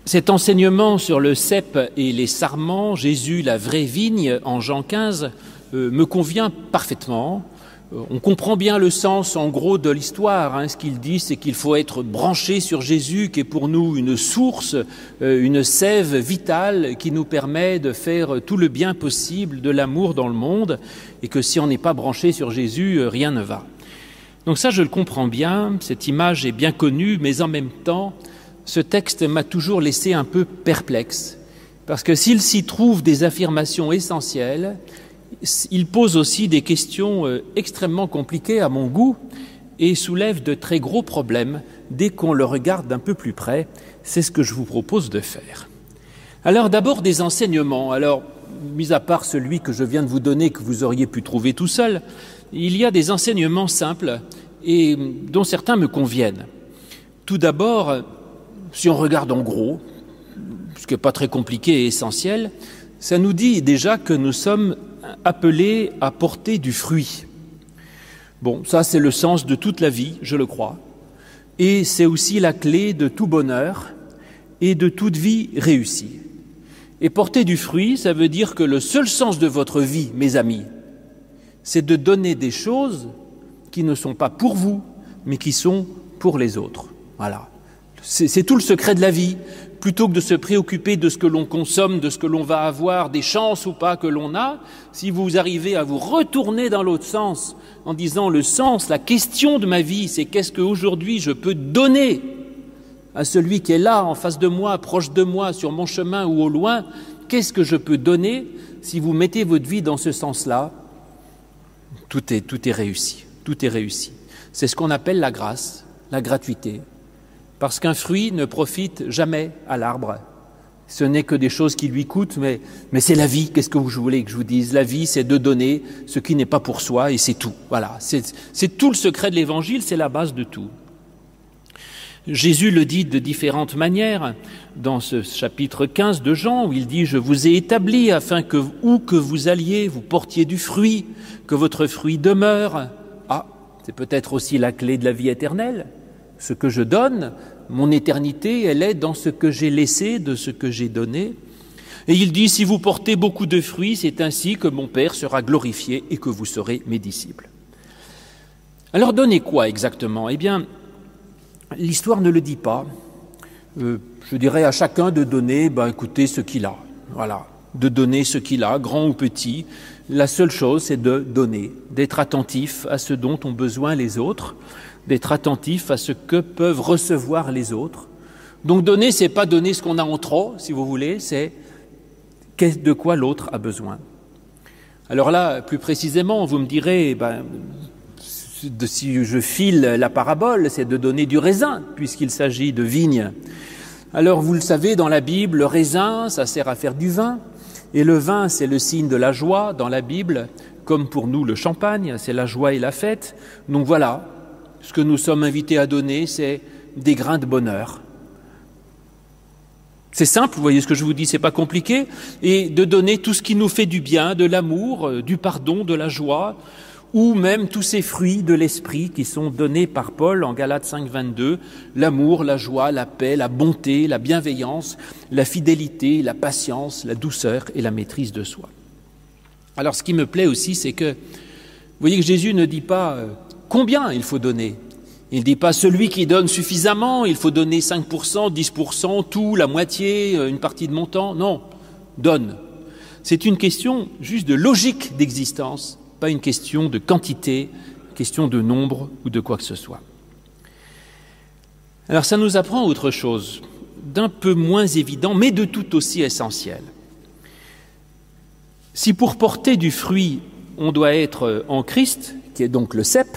Cet enseignement sur le cep et les sarments, Jésus la vraie vigne, en Jean 15, me convient parfaitement. On comprend bien le sens, en gros, de l'histoire. Ce qu'il dit, c'est qu'il faut être branché sur Jésus, qui est pour nous une source, une sève vitale qui nous permet de faire tout le bien possible de l'amour dans le monde, et que si on n'est pas branché sur Jésus, rien ne va. Donc ça, je le comprends bien, cette image est bien connue, mais en même temps, ce texte m'a toujours laissé un peu perplexe, parce que s'il s'y trouve des affirmations essentielles, il pose aussi des questions extrêmement compliquées à mon goût et soulève de très gros problèmes dès qu'on le regarde d'un peu plus près. C'est ce que je vous propose de faire. Alors d'abord des enseignements. Alors, mis à part celui que je viens de vous donner, que vous auriez pu trouver tout seul, il y a des enseignements simples et dont certains me conviennent. Tout d'abord, si on regarde en gros, ce qui n'est pas très compliqué et essentiel, ça nous dit déjà que nous sommes appelés à porter du fruit. Bon, ça c'est le sens de toute la vie, je le crois, et c'est aussi la clé de tout bonheur et de toute vie réussie. Et porter du fruit, ça veut dire que le seul sens de votre vie, mes amis, c'est de donner des choses qui ne sont pas pour vous, mais qui sont pour les autres. Voilà. C'est tout le secret de la vie. Plutôt que de se préoccuper de ce que l'on consomme, de ce que l'on va avoir, des chances ou pas que l'on a, si vous arrivez à vous retourner dans l'autre sens en disant le sens, la question de ma vie, c'est qu'est-ce qu'aujourd'hui je peux donner à celui qui est là, en face de moi, proche de moi, sur mon chemin ou au loin, qu'est-ce que je peux donner? Si vous mettez votre vie dans ce sens-là, tout est réussi. Tout est réussi. C'est ce qu'on appelle la grâce, la gratuité. Parce qu'un fruit ne profite jamais à l'arbre. Ce n'est que des choses qui lui coûtent, mais c'est la vie. Qu'est-ce que vous voulez que je vous dise? La vie, c'est de donner ce qui n'est pas pour soi, et c'est tout. Voilà, c'est tout le secret de l'Évangile, c'est la base de tout. Jésus le dit de différentes manières dans ce chapitre 15 de Jean, où il dit « Je vous ai établi afin que, où que vous alliez, vous portiez du fruit, que votre fruit demeure. » Ah, c'est peut-être aussi la clé de la vie éternelle. Ce que je donne, mon éternité, elle est dans ce que j'ai laissé, de ce que j'ai donné. Et il dit, si vous portez beaucoup de fruits, c'est ainsi que mon Père sera glorifié et que vous serez mes disciples. Alors donnez quoi exactement? Eh bien, l'histoire ne le dit pas. Je dirais à chacun de donner, écoutez, ce qu'il a. Voilà, de donner ce qu'il a, grand ou petit. La seule chose, c'est de donner, d'être attentif à ce dont ont besoin les autres, d'être attentif à ce que peuvent recevoir les autres. Donc donner, c'est pas donner ce qu'on a en trop, si vous voulez, c'est de quoi l'autre a besoin. Alors là, plus précisément, vous me direz, si je file la parabole, c'est de donner du raisin, puisqu'il s'agit de vigne. Alors vous le savez, dans la Bible, le raisin, ça sert à faire du vin, et le vin, c'est le signe de la joie dans la Bible, comme pour nous le champagne, c'est la joie et la fête. Donc voilà, ce que nous sommes invités à donner, c'est des grains de bonheur. C'est simple, vous voyez ce que je vous dis, c'est pas compliqué, et de donner tout ce qui nous fait du bien, de l'amour, du pardon, de la joie, ou même tous ces fruits de l'esprit qui sont donnés par Paul en Galates 5, 22, l'amour, la joie, la paix, la bonté, la bienveillance, la fidélité, la patience, la douceur et la maîtrise de soi. Alors ce qui me plaît aussi, c'est que, vous voyez que Jésus ne dit pas combien il faut donner. Il ne dit pas celui qui donne suffisamment, il faut donner 5%, 10%, tout, la moitié, une partie de mon temps. Non, donne. C'est une question juste de logique d'existence, pas une question de quantité, question de nombre ou de quoi que ce soit. Alors ça nous apprend autre chose, d'un peu moins évident, mais de tout aussi essentiel. Si pour porter du fruit, on doit être en Christ, qui est donc le cep,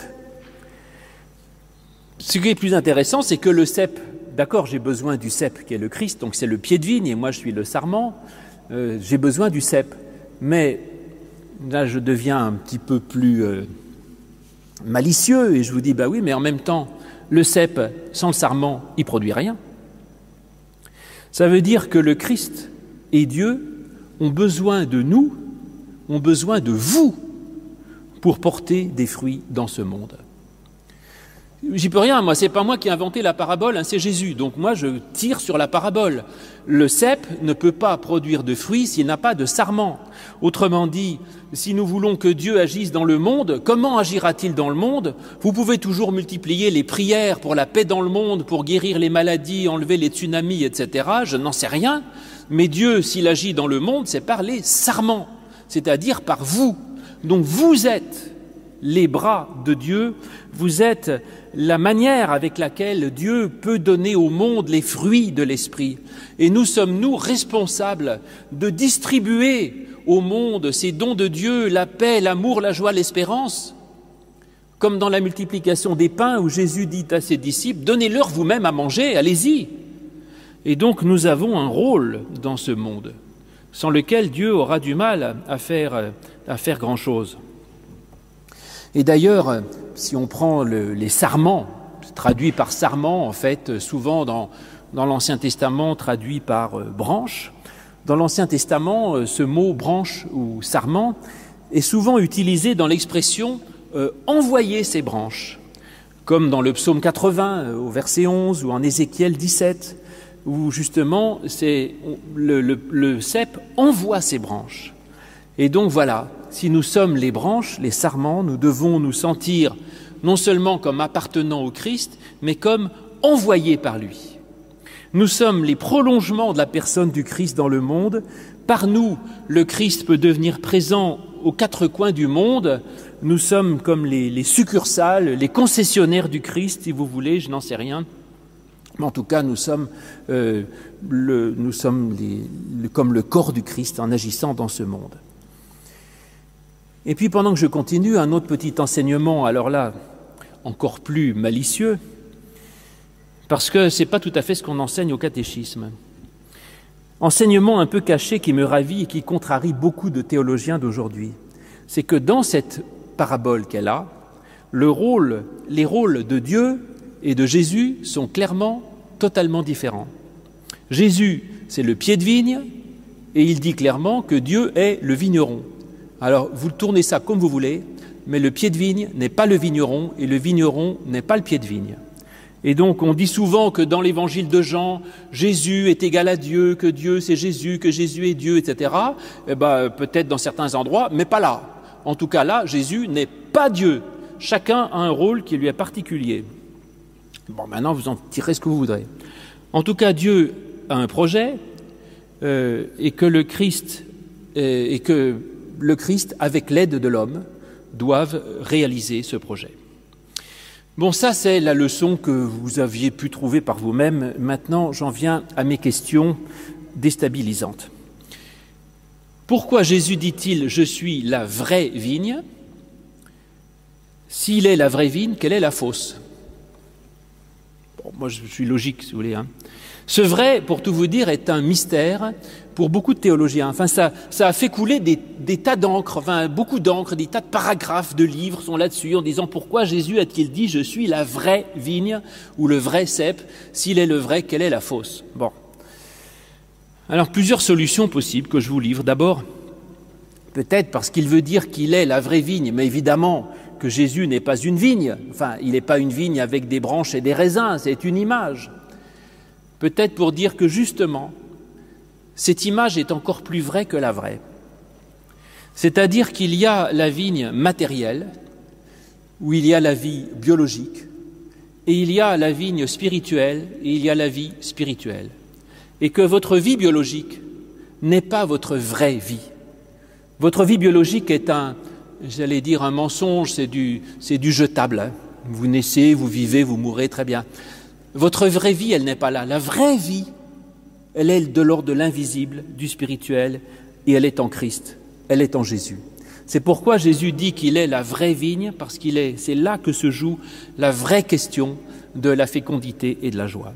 ce qui est plus intéressant, c'est que le cep, d'accord, j'ai besoin du cep qui est le Christ, donc c'est le pied de vigne, et moi je suis le sarment, j'ai besoin du cep. Mais là, je deviens un petit peu plus malicieux, et je vous dis, oui, mais en même temps, le cep, sans le sarment, il ne produit rien. Ça veut dire que le Christ et Dieu ont besoin de nous, ont besoin de vous, pour porter des fruits dans ce monde. J'y peux rien, moi, c'est pas moi qui ai inventé la parabole, hein, c'est Jésus. Donc moi, je tire sur la parabole. Le cep ne peut pas produire de fruits s'il n'a pas de sarment. Autrement dit, si nous voulons que Dieu agisse dans le monde, comment agira-t-il dans le monde? Vous pouvez toujours multiplier les prières pour la paix dans le monde, pour guérir les maladies, enlever les tsunamis, etc. Je n'en sais rien. Mais Dieu, s'il agit dans le monde, c'est par les sarments, c'est-à-dire par vous. Donc vous êtes les bras de Dieu, vous êtes la manière avec laquelle Dieu peut donner au monde les fruits de l'Esprit. Et nous sommes, nous, responsables de distribuer au monde ces dons de Dieu, la paix, l'amour, la joie, l'espérance, comme dans la multiplication des pains où Jésus dit à ses disciples, « Donnez-leur vous-même à manger, allez-y ». Et donc nous avons un rôle dans ce monde, sans lequel Dieu aura du mal à faire grand-chose. Et d'ailleurs, si on prend les sarments, traduits par sarment, en fait, souvent dans l'Ancien Testament, traduit par branche, dans l'Ancien Testament, ce mot branche ou sarment est souvent utilisé dans l'expression envoyer ses branches, comme dans le psaume 80 au verset 11 ou en Ézéchiel 17, où justement le cep envoie ses branches. Et donc voilà, si nous sommes les branches, les sarments, nous devons nous sentir non seulement comme appartenant au Christ, mais comme envoyés par lui. Nous sommes les prolongements de la personne du Christ dans le monde. Par nous, le Christ peut devenir présent aux quatre coins du monde. Nous sommes comme les succursales, les concessionnaires du Christ, si vous voulez, je n'en sais rien. Mais en tout cas, nous sommes comme le corps du Christ en agissant dans ce monde. Et puis pendant que je continue, un autre petit enseignement, alors là, encore plus malicieux, parce que ce n'est pas tout à fait ce qu'on enseigne au catéchisme. Enseignement un peu caché qui me ravit et qui contrarie beaucoup de théologiens d'aujourd'hui. C'est que dans cette parabole qu'elle a, les rôles de Dieu et de Jésus sont clairement totalement différents. Jésus, c'est le pied de vigne, et il dit clairement que Dieu est le vigneron. Alors, vous tournez ça comme vous voulez, mais le pied de vigne n'est pas le vigneron, et le vigneron n'est pas le pied de vigne. Et donc, on dit souvent que dans l'évangile de Jean, Jésus est égal à Dieu, que Dieu c'est Jésus, que Jésus est Dieu, etc. Eh ben, peut-être dans certains endroits, mais pas là. En tout cas, là, Jésus n'est pas Dieu. Chacun a un rôle qui lui est particulier. Bon, maintenant, vous en tirez ce que vous voudrez. En tout cas, Dieu a un projet, et que le Christ, avec l'aide de l'homme, doivent réaliser ce projet. Bon, ça, c'est la leçon que vous aviez pu trouver par vous-même. Maintenant, j'en viens à mes questions déstabilisantes. Pourquoi Jésus dit-il « Je suis la vraie vigne » ? S'il est la vraie vigne, quelle est la fausse ? Bon, moi, je suis logique, si vous voulez. Ce vrai, pour tout vous dire, est un mystère pour beaucoup de théologiens. Enfin, ça a fait couler des tas d'encre, beaucoup d'encre, des tas de paragraphes de livres sont là-dessus en disant pourquoi Jésus a-t-il dit « Je suis la vraie vigne » ou le vrai cep. S'il est le vrai, quelle est la fausse ? Bon. Alors, plusieurs solutions possibles que je vous livre. D'abord, peut-être parce qu'il veut dire qu'il est la vraie vigne, mais évidemment que Jésus n'est pas une vigne. Enfin, il n'est pas une vigne avec des branches et des raisins, c'est une image. Peut-être pour dire que justement, cette image est encore plus vraie que la vraie. C'est-à-dire qu'il y a la vigne matérielle, où il y a la vie biologique, et il y a la vigne spirituelle, et il y a la vie spirituelle. Et que votre vie biologique n'est pas votre vraie vie. Votre vie biologique est un mensonge, c'est du jetable. Vous naissez, vous vivez, vous mourrez, très bien. Votre vraie vie, elle n'est pas là. La vraie vie, elle est de l'ordre de l'invisible, du spirituel, et elle est en Christ, elle est en Jésus. C'est pourquoi Jésus dit qu'il est la vraie vigne, parce c'est là que se joue la vraie question de la fécondité et de la joie.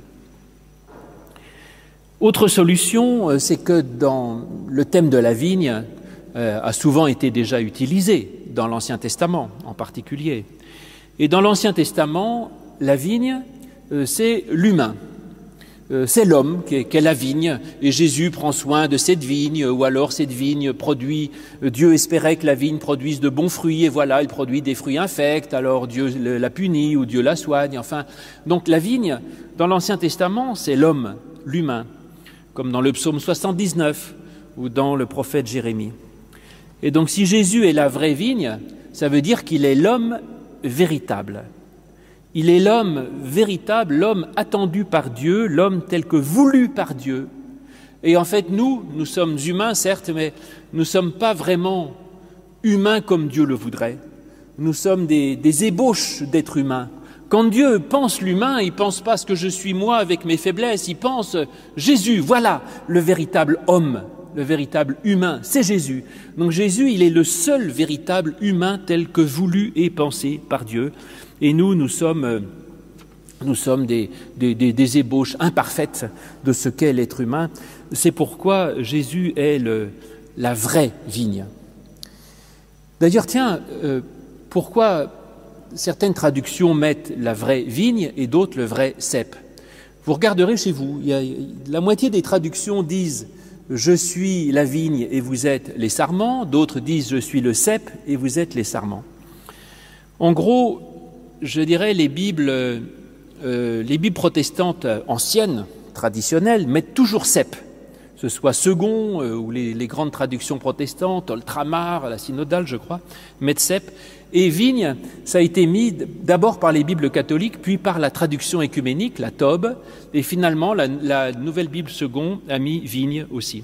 Autre solution, c'est que dans le thème de la vigne a souvent été déjà utilisé, dans l'Ancien Testament en particulier. Et dans l'Ancien Testament, la vigne, c'est l'humain. c'est l'homme qui est la vigne, et Jésus prend soin de cette vigne, ou alors cette vigne produit, Dieu espérait que la vigne produise de bons fruits, et voilà, elle produit des fruits infects, alors Dieu la punit, ou Dieu la soigne, enfin. Donc la vigne, dans l'Ancien Testament, c'est l'homme, l'humain, comme dans le psaume 79, ou dans le prophète Jérémie. Et donc si Jésus est la vraie vigne, ça veut dire qu'il est l'homme véritable. Il est l'homme véritable, l'homme attendu par Dieu, l'homme tel que voulu par Dieu. Et en fait, nous sommes humains, certes, mais nous ne sommes pas vraiment humains comme Dieu le voudrait. Nous sommes des ébauches d'êtres humains. Quand Dieu pense l'humain, il ne pense pas ce que je suis moi avec mes faiblesses, il pense Jésus, voilà le véritable homme, le véritable humain, c'est Jésus. Donc Jésus, il est le seul véritable humain tel que voulu et pensé par Dieu. Et nous sommes des ébauches imparfaites de ce qu'est l'être humain. C'est pourquoi Jésus est la vraie vigne. D'ailleurs, tiens, pourquoi certaines traductions mettent la vraie vigne et d'autres le vrai cep? Vous regarderez chez vous, la moitié des traductions disent « Je suis la vigne et vous êtes les sarments », d'autres disent « Je suis le cep et vous êtes les sarments ». En gros, je dirais les Bibles protestantes anciennes, traditionnelles, mettent toujours cep, que ce soit second ou les grandes traductions protestantes, Oltramar, la synodale, je crois, mettent cep. Et vigne, ça a été mis d'abord par les Bibles catholiques, puis par la traduction écuménique, la Tobe, et finalement la nouvelle Bible second a mis vigne aussi.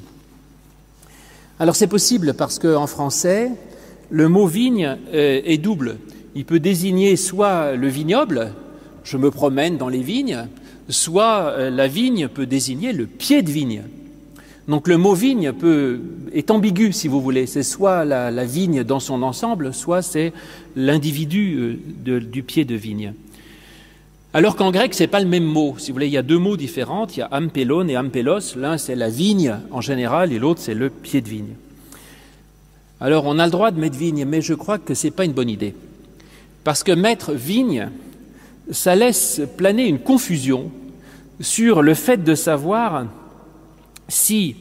Alors c'est possible parce qu'en français, le mot vigne est double. Il peut désigner soit le vignoble, je me promène dans les vignes, soit la vigne peut désigner le pied de vigne. Donc le mot vigne est ambigu, si vous voulez. C'est soit la vigne dans son ensemble, soit c'est l'individu du pied de vigne. Alors qu'en grec, ce n'est pas le même mot. Si vous voulez, il y a deux mots différents. Il y a ampelon et ampelos. L'un, c'est la vigne en général, et l'autre, c'est le pied de vigne. Alors, on a le droit de mettre vigne, mais je crois que ce n'est pas une bonne idée. Parce que mettre vigne, ça laisse planer une confusion sur le fait de savoir si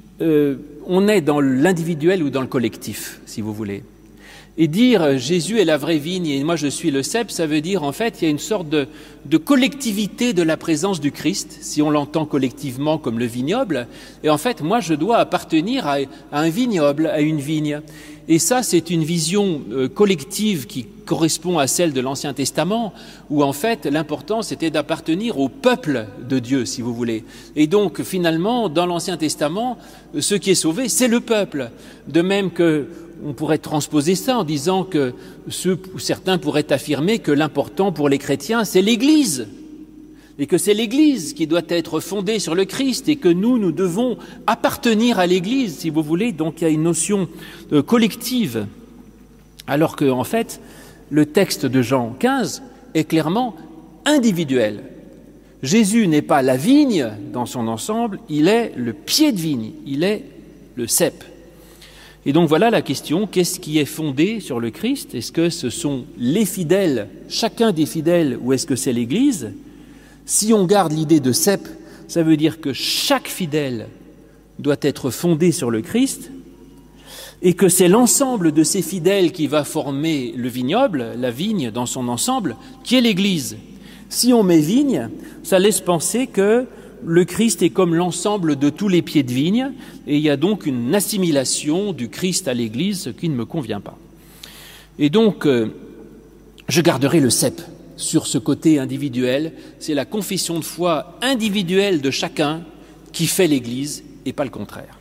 on est dans l'individuel ou dans le collectif, si vous voulez. Et dire Jésus est la vraie vigne et moi je suis le cep, ça veut dire en fait il y a une sorte de collectivité de la présence du Christ, si on l'entend collectivement comme le vignoble. Et en fait moi je dois appartenir à un vignoble, à une vigne. Et ça c'est une vision collective qui correspond à celle de l'Ancien Testament, où en fait l'important c'était d'appartenir au peuple de Dieu, si vous voulez. Et donc finalement dans l'Ancien Testament, ce qui est sauvé c'est le peuple. De même que on pourrait transposer ça en disant que certains pourraient affirmer que l'important pour les chrétiens, c'est l'Église, et que c'est l'Église qui doit être fondée sur le Christ, et que nous devons appartenir à l'Église, si vous voulez. Donc il y a une notion collective, alors que en fait, le texte de Jean 15 est clairement individuel. Jésus n'est pas la vigne dans son ensemble, il est le pied de vigne, il est le cep. Et donc voilà la question, qu'est-ce qui est fondé sur le Christ? Est-ce que ce sont les fidèles, chacun des fidèles, ou est-ce que c'est l'Église? Si on garde l'idée de cep, ça veut dire que chaque fidèle doit être fondé sur le Christ et que c'est l'ensemble de ces fidèles qui va former le vignoble, la vigne dans son ensemble, qui est l'Église. Si on met vigne, ça laisse penser que le Christ est comme l'ensemble de tous les pieds de vigne, et il y a donc une assimilation du Christ à l'Église, ce qui ne me convient pas. Et donc, je garderai le cep sur ce côté individuel. C'est la confession de foi individuelle de chacun qui fait l'Église, et pas le contraire.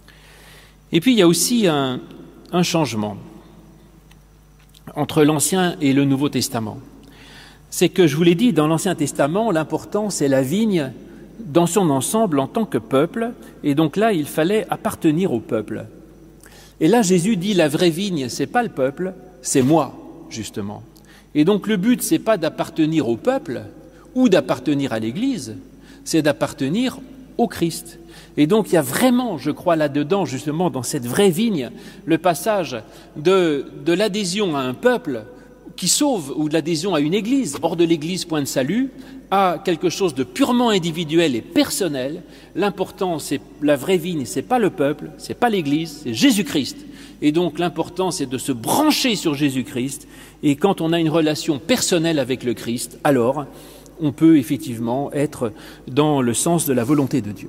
Et puis, il y a aussi un changement entre l'Ancien et le Nouveau Testament. C'est que, je vous l'ai dit, dans l'Ancien Testament, l'important, c'est la vigne dans son ensemble en tant que peuple, et donc là, il fallait appartenir au peuple. Et là, Jésus dit, la vraie vigne, c'est pas le peuple, c'est moi, justement. Et donc, le but, c'est pas d'appartenir au peuple ou d'appartenir à l'Église, c'est d'appartenir au Christ. Et donc, il y a vraiment, je crois, là-dedans, justement, dans cette vraie vigne, le passage de l'adhésion à un peuple qui sauve ou de l'adhésion à une église, hors de l'église, point de salut, à quelque chose de purement individuel et personnel. L'important, c'est la vraie vigne, c'est pas le peuple, c'est pas l'église, c'est Jésus-Christ. Et donc l'important, c'est de se brancher sur Jésus-Christ. Et quand on a une relation personnelle avec le Christ, alors on peut effectivement être dans le sens de la volonté de Dieu.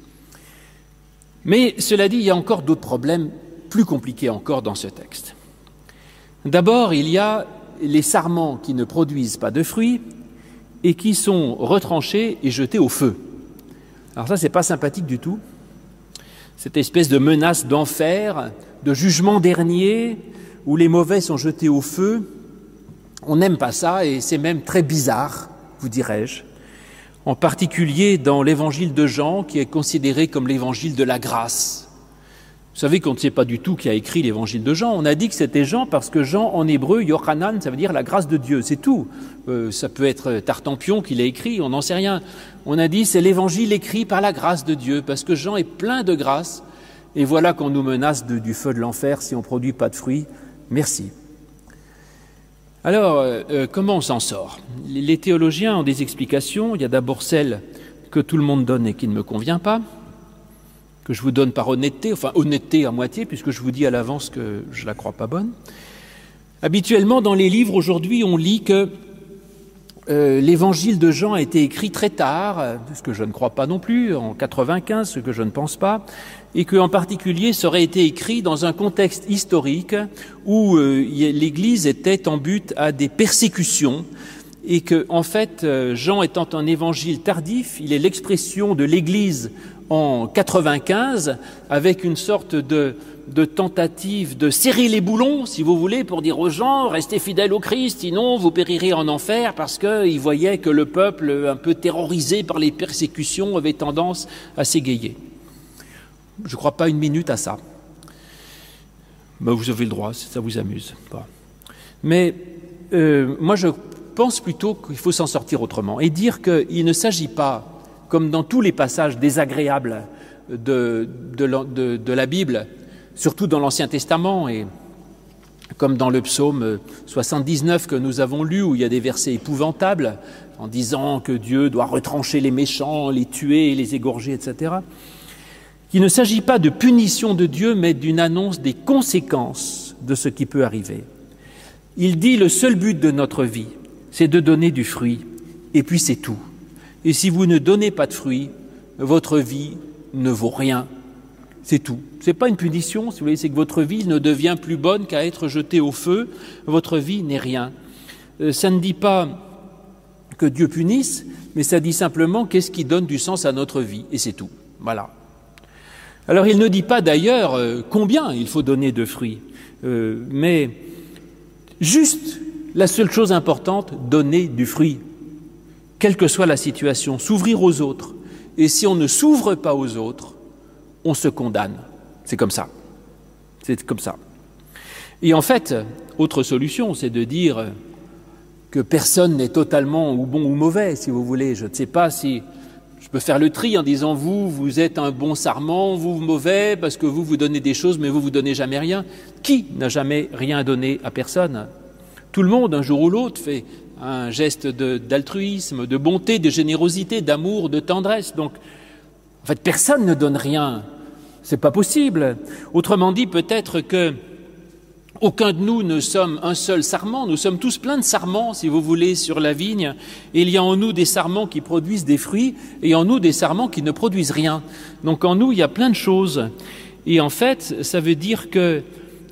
Mais cela dit, il y a encore d'autres problèmes plus compliqués encore dans ce texte. D'abord, il y a les sarments qui ne produisent pas de fruits et qui sont retranchés et jetés au feu. Alors ça, c'est pas sympathique du tout. Cette espèce de menace d'enfer, de jugement dernier, où les mauvais sont jetés au feu, on n'aime pas ça et c'est même très bizarre, vous dirais-je. En particulier dans l'évangile de Jean, qui est considéré comme l'évangile de la grâce. Vous savez qu'on ne sait pas du tout qui a écrit l'évangile de Jean. On a dit que c'était Jean parce que Jean, en hébreu, Yochanan, ça veut dire la grâce de Dieu, c'est tout. Ça peut être Tartampion qui l'a écrit, on n'en sait rien. On a dit c'est l'évangile écrit par la grâce de Dieu, parce que Jean est plein de grâce. Et voilà qu'on nous menace du feu de l'enfer si on ne produit pas de fruits. Merci. Alors, comment on s'en sort ? Les théologiens ont des explications. Il y a d'abord celle que tout le monde donne et qui ne me convient pas, que je vous donne par honnêteté, enfin honnêteté à moitié, puisque je vous dis à l'avance que je ne la crois pas bonne. Habituellement, dans les livres, aujourd'hui, on lit que l'évangile de Jean a été écrit très tard, ce que je ne crois pas non plus, en 95, ce que je ne pense pas, et qu'en particulier, ça aurait été écrit dans un contexte historique où l'Église était en but à des persécutions, et que, en fait, Jean étant un évangile tardif, il est l'expression de l'Église en 95, avec une sorte de tentative de serrer les boulons, si vous voulez, pour dire aux gens, restez fidèles au Christ, sinon vous périrez en enfer, parce qu'ils voyaient que le peuple, un peu terrorisé par les persécutions, avait tendance à s'égayer. Je ne crois pas une minute à ça. Ben, vous avez le droit, si ça vous amuse. Mais moi, je pense plutôt qu'il faut s'en sortir autrement et dire qu'il ne s'agit pas, comme dans tous les passages désagréables de la Bible, surtout dans l'Ancien Testament, et comme dans le psaume 79 que nous avons lu, où il y a des versets épouvantables, en disant que Dieu doit retrancher les méchants, les tuer, les égorger, etc. Il ne s'agit pas de punition de Dieu, mais d'une annonce des conséquences de ce qui peut arriver. Il dit le seul but de notre vie, c'est de donner du fruit, et puis c'est tout. Et si vous ne donnez pas de fruits, votre vie ne vaut rien. C'est tout. Ce n'est pas une punition, si vous voulez, c'est que votre vie ne devient plus bonne qu'à être jetée au feu. Votre vie n'est rien. Ça ne dit pas que Dieu punisse, mais ça dit simplement qu'est-ce qui donne du sens à notre vie. Et c'est tout. Voilà. Alors il ne dit pas d'ailleurs combien il faut donner de fruits, mais juste la seule chose importante, donner du fruit. Quelle que soit la situation, s'ouvrir aux autres. Et si on ne s'ouvre pas aux autres, on se condamne. C'est comme ça. C'est comme ça. Et en fait, autre solution, c'est de dire que personne n'est totalement ou bon ou mauvais, si vous voulez. Je ne sais pas si je peux faire le tri en disant vous êtes un bon sarment, vous mauvais, parce que vous donnez des choses, mais vous donnez jamais rien. Qui n'a jamais rien donné à personne ? Tout le monde, un jour ou l'autre, fait un geste d'altruisme, de bonté, de générosité, d'amour, de tendresse. Donc, en fait, personne ne donne rien. C'est pas possible. Autrement dit, peut-être que aucun de nous ne sommes un seul sarment. Nous sommes tous pleins de sarments, si vous voulez, sur la vigne. Et il y a en nous des sarments qui produisent des fruits et en nous des sarments qui ne produisent rien. Donc en nous, il y a plein de choses. Et en fait, ça veut dire que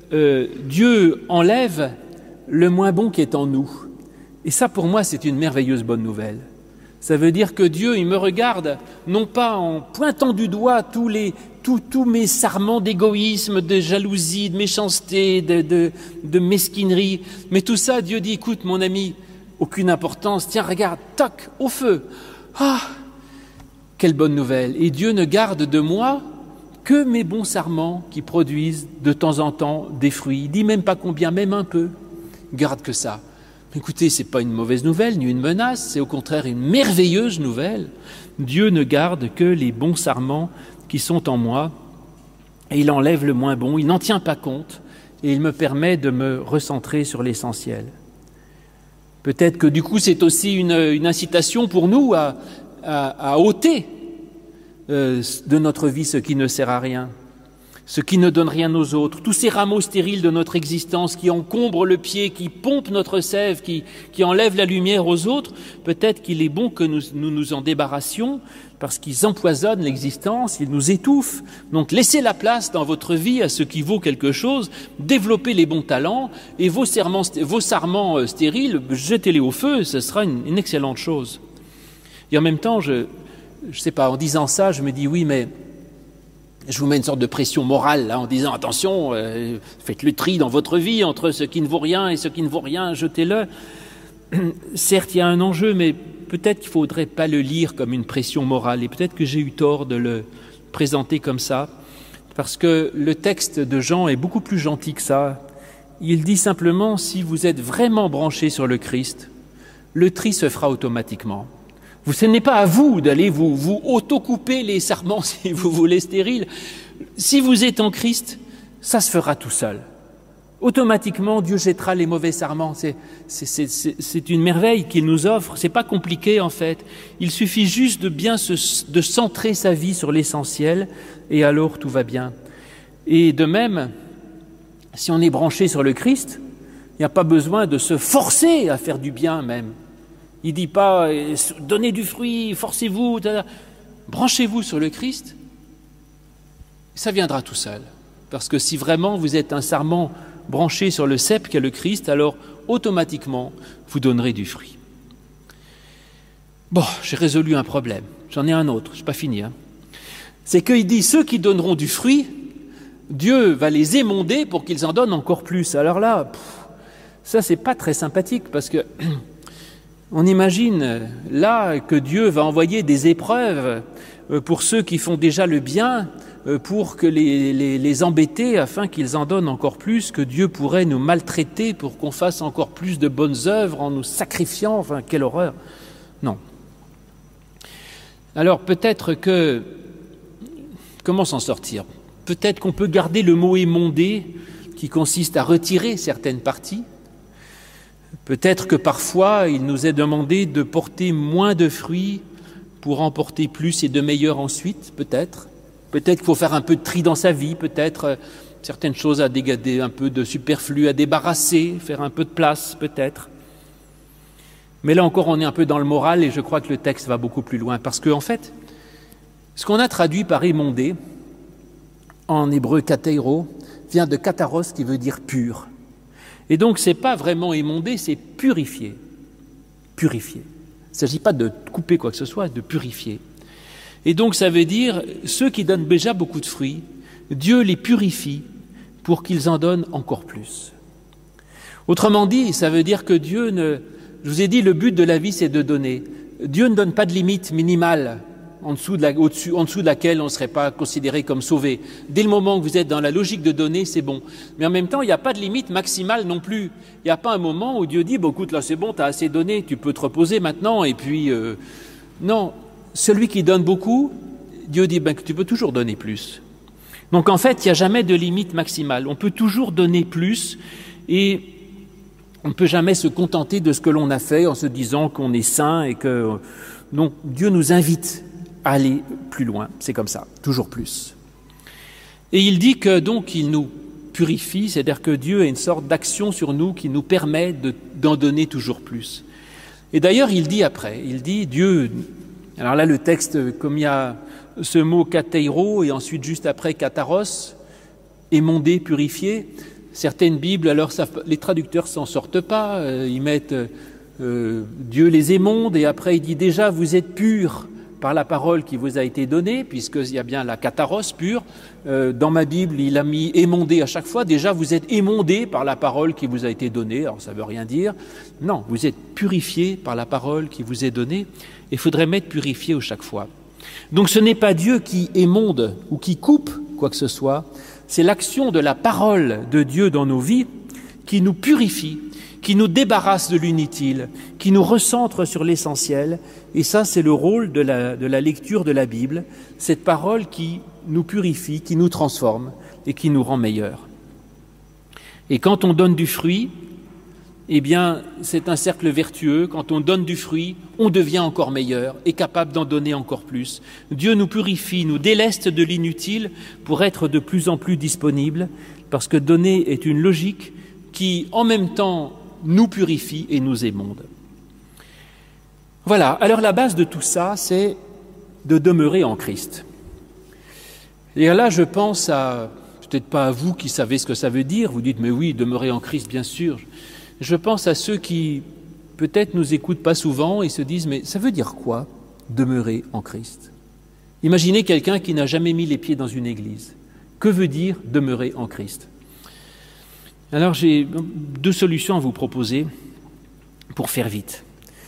Dieu enlève le moins bon qui est en nous. Et ça, pour moi, c'est une merveilleuse bonne nouvelle. Ça veut dire que Dieu, il me regarde, non pas en pointant du doigt tous mes sarments d'égoïsme, de jalousie, de méchanceté, de mesquinerie, mais tout ça, Dieu dit, écoute, mon ami, aucune importance, tiens, regarde, toc, au feu. Ah, quelle bonne nouvelle. Et Dieu ne garde de moi que mes bons sarments qui produisent de temps en temps des fruits. Il dit même pas combien, même un peu. Garde que ça. Écoutez, ce n'est pas une mauvaise nouvelle, ni une menace, c'est au contraire une merveilleuse nouvelle. Dieu ne garde que les bons sarments qui sont en moi, et il enlève le moins bon, il n'en tient pas compte, et il me permet de me recentrer sur l'essentiel. Peut-être que du coup c'est aussi une incitation pour nous à ôter de notre vie ce qui ne sert à rien, ce qui ne donne rien aux autres, tous ces rameaux stériles de notre existence qui encombrent le pied, qui pompent notre sève, qui enlèvent la lumière aux autres. Peut-être qu'il est bon que nous en débarrassions parce qu'ils empoisonnent l'existence, ils nous étouffent. Donc laissez la place dans votre vie à ce qui vaut quelque chose, développez les bons talents et vos sarments stériles, jetez-les au feu, ce sera une excellente chose. Et en même temps, je sais pas, en disant ça, je me dis oui, mais je vous mets une sorte de pression morale là, en disant attention, faites le tri dans votre vie entre ce qui ne vaut rien et ce qui ne vaut rien, jetez-le. Certes, il y a un enjeu, mais peut-être qu'il ne faudrait pas le lire comme une pression morale, et peut-être que j'ai eu tort de le présenter comme ça, parce que le texte de Jean est beaucoup plus gentil que ça. Il dit simplement, si vous êtes vraiment branché sur le Christ, le tri se fera automatiquement. Ce n'est pas à vous d'aller vous auto-couper les sarments, si vous voulez, stériles. Si vous êtes en Christ, ça se fera tout seul. Automatiquement, Dieu jettera les mauvais sarments. C'est une merveille qu'il nous offre. C'est pas compliqué en fait. Il suffit juste de centrer sa vie sur l'essentiel, et alors tout va bien. Et de même, si on est branché sur le Christ, il n'y a pas besoin de se forcer à faire du bien même. Il ne dit pas « donnez du fruit, forcez-vous », branchez-vous sur le Christ, ça viendra tout seul. Parce que si vraiment vous êtes un sarment branché sur le cep qu'est le Christ, alors automatiquement vous donnerez du fruit. Bon, j'ai résolu un problème, j'en ai un autre, je n'ai pas fini. C'est qu'il dit « ceux qui donneront du fruit, Dieu va les émonder pour qu'ils en donnent encore plus ». Alors là, ça c'est pas très sympathique parce que on imagine là que Dieu va envoyer des épreuves pour ceux qui font déjà le bien, pour que les embêter afin qu'ils en donnent encore plus, que Dieu pourrait nous maltraiter pour qu'on fasse encore plus de bonnes œuvres en nous sacrifiant, enfin quelle horreur. Non. Alors peut-être que, comment s'en sortir ? Peut-être qu'on peut garder le mot émonder qui consiste à retirer certaines parties. Peut-être que parfois, il nous est demandé de porter moins de fruits pour en porter plus et de meilleurs ensuite, peut-être. Peut-être qu'il faut faire un peu de tri dans sa vie, peut-être certaines choses à dégager, un peu de superflu à débarrasser, faire un peu de place, peut-être. Mais là encore, on est un peu dans le moral et je crois que le texte va beaucoup plus loin. Parce qu'en fait, ce qu'on a traduit par émondé, en hébreu kateiro, vient de kataros qui veut dire pur. Et donc, ce n'est pas vraiment émondé, c'est purifier. Purifier. Il ne s'agit pas de couper quoi que ce soit, de purifier. Et donc, ça veut dire, ceux qui donnent déjà beaucoup de fruits, Dieu les purifie pour qu'ils en donnent encore plus. Autrement dit, ça veut dire que Dieu ne... Je vous ai dit, le but de la vie, c'est de donner. Dieu ne donne pas de limite minimale en dessous de laquelle on ne serait pas considéré comme sauvé. Dès le moment que vous êtes dans la logique de donner, c'est bon. Mais en même temps, il n'y a pas de limite maximale non plus. Il n'y a pas un moment où Dieu dit, bon, écoute, là c'est bon, tu as assez donné, tu peux te reposer maintenant. Et puis, non, celui qui donne beaucoup, Dieu dit que tu peux toujours donner plus. Donc en fait, il n'y a jamais de limite maximale. On peut toujours donner plus et on ne peut jamais se contenter de ce que l'on a fait en se disant qu'on est saint et que... Donc Dieu nous invite à aller plus loin, c'est comme ça, toujours plus. Et il dit que donc il nous purifie, c'est-à-dire que Dieu a une sorte d'action sur nous qui nous permet d'en donner toujours plus. Et d'ailleurs, il dit après, il dit Dieu, alors là le texte, comme il y a ce mot kateiro et ensuite juste après kataros, émondé, purifié, certaines Bibles, alors les traducteurs s'en sortent pas, ils mettent Dieu les émonde et après il dit déjà vous êtes purs par la parole qui vous a été donnée, puisqu'il y a bien la kataros pure. Dans ma Bible, il a mis émondé à chaque fois. Déjà, vous êtes émondé par la parole qui vous a été donnée. Alors, ça ne veut rien dire. Non, vous êtes purifié par la parole qui vous est donnée. Il faudrait mettre purifié à chaque fois. Donc, ce n'est pas Dieu qui émonde ou qui coupe quoi que ce soit. C'est l'action de la parole de Dieu dans nos vies qui nous purifie, qui nous débarrasse de l'inutile, qui nous recentre sur l'essentiel. Et ça, c'est le rôle de la lecture de la Bible, cette parole qui nous purifie, qui nous transforme et qui nous rend meilleurs. Et quand on donne du fruit, eh bien, c'est un cercle vertueux. Quand on donne du fruit, on devient encore meilleur et capable d'en donner encore plus. Dieu nous purifie, nous déleste de l'inutile pour être de plus en plus disponible, parce que donner est une logique qui, en même temps, nous purifie et nous émonde. Voilà, alors la base de tout ça, c'est de demeurer en Christ. Et là, je pense à, peut-être pas à vous qui savez ce que ça veut dire, vous dites, mais oui, demeurer en Christ, bien sûr. Je pense à ceux qui, peut-être, nous écoutent pas souvent et se disent, mais ça veut dire quoi, demeurer en Christ? Imaginez quelqu'un qui n'a jamais mis les pieds dans une église. Que veut dire demeurer en Christ? Alors, j'ai 2 solutions à vous proposer pour faire vite.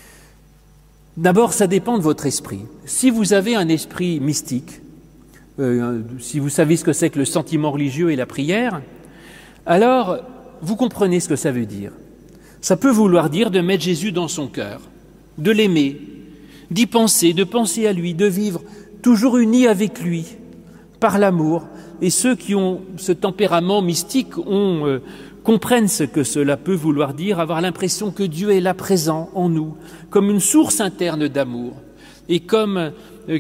D'abord, ça dépend de votre esprit. Si vous avez un esprit mystique, si vous savez ce que c'est que le sentiment religieux et la prière, alors vous comprenez ce que ça veut dire. Ça peut vouloir dire de mettre Jésus dans son cœur, de l'aimer, d'y penser, de penser à lui, de vivre toujours unis avec lui, par l'amour. Et ceux qui ont ce tempérament mystique comprennent ce que cela peut vouloir dire, avoir l'impression que Dieu est là présent en nous, comme une source interne d'amour, et comme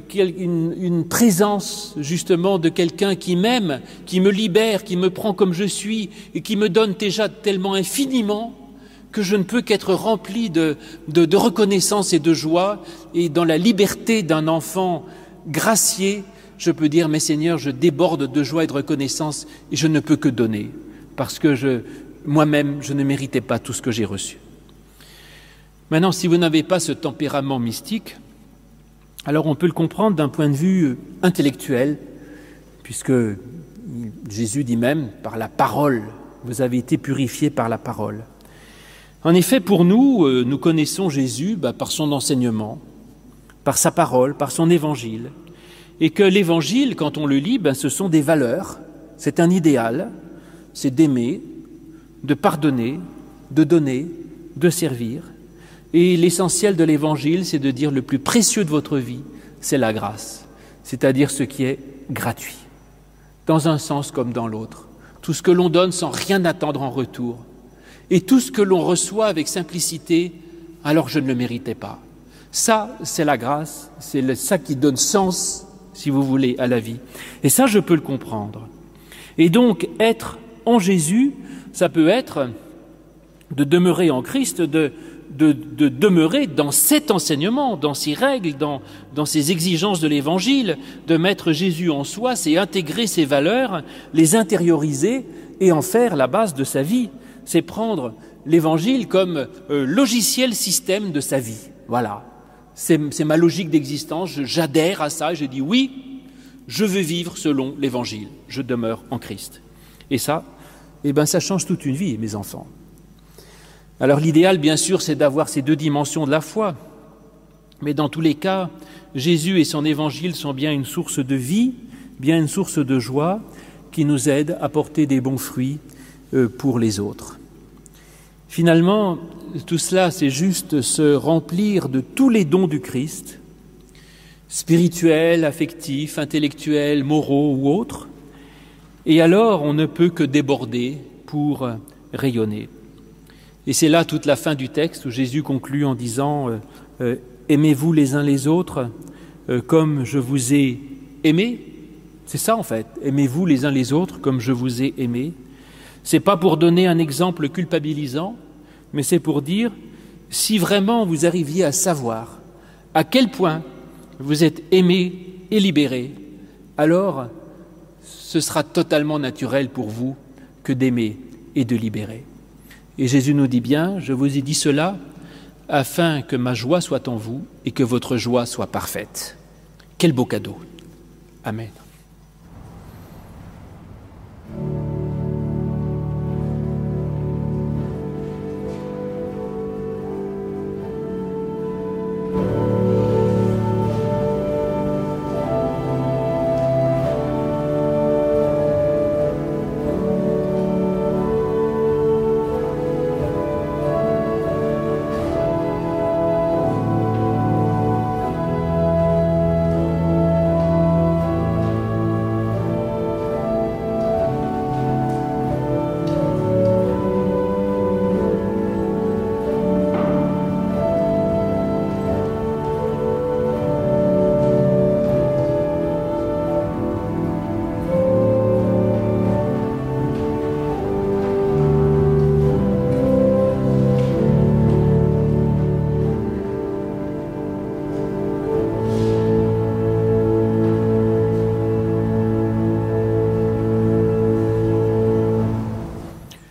une présence justement de quelqu'un qui m'aime, qui me libère, qui me prend comme je suis, et qui me donne déjà tellement infiniment que je ne peux qu'être rempli de reconnaissance et de joie, et dans la liberté d'un enfant gracié, je peux dire, mais Seigneur, je déborde de joie et de reconnaissance, et je ne peux que donner, parce que moi-même, je ne méritais pas tout ce que j'ai reçu. Maintenant, si vous n'avez pas ce tempérament mystique, alors on peut le comprendre d'un point de vue intellectuel, puisque Jésus dit même, par la parole, vous avez été purifiés par la parole. En effet, pour nous, nous connaissons Jésus par son enseignement, par sa parole, par son évangile, et que l'évangile, quand on le lit, ce sont des valeurs, c'est un idéal, c'est d'aimer, de pardonner, de donner, de servir. Et l'essentiel de l'évangile, c'est de dire le plus précieux de votre vie, c'est la grâce, c'est-à-dire ce qui est gratuit, dans un sens comme dans l'autre. Tout ce que l'on donne sans rien attendre en retour, et tout ce que l'on reçoit avec simplicité, alors je ne le méritais pas. Ça, c'est la grâce, c'est ça qui donne sens, si vous voulez, à la vie. Et ça, je peux le comprendre. Et donc, être en Jésus, ça peut être de demeurer en Christ, de demeurer dans cet enseignement, dans ces règles, dans ces exigences de l'Évangile, de mettre Jésus en soi, c'est intégrer ses valeurs, les intérioriser et en faire la base de sa vie. C'est prendre l'Évangile comme logiciel système de sa vie. Voilà, c'est ma logique d'existence, j'adhère à ça, je dis oui, je veux vivre selon l'Évangile, je demeure en Christ. Et ça, ça change toute une vie, mes enfants. Alors l'idéal, bien sûr, c'est d'avoir ces 2 dimensions de la foi. Mais dans tous les cas, Jésus et son évangile sont bien une source de vie, bien une source de joie qui nous aide à porter des bons fruits pour les autres. Finalement, tout cela, c'est juste se remplir de tous les dons du Christ, spirituels, affectifs, intellectuels, moraux ou autres. Et alors, on ne peut que déborder pour rayonner. Et c'est là toute la fin du texte où Jésus conclut en disant « Aimez-vous les uns les autres comme je vous ai aimé ». C'est ça en fait, aimez-vous les uns les autres comme je vous ai aimé. C'est pas pour donner un exemple culpabilisant, mais c'est pour dire si vraiment vous arriviez à savoir à quel point vous êtes aimé et libéré, alors ce sera totalement naturel pour vous que d'aimer et de libérer. Et Jésus nous dit bien, je vous ai dit cela afin que ma joie soit en vous et que votre joie soit parfaite. Quel beau cadeau. Amen.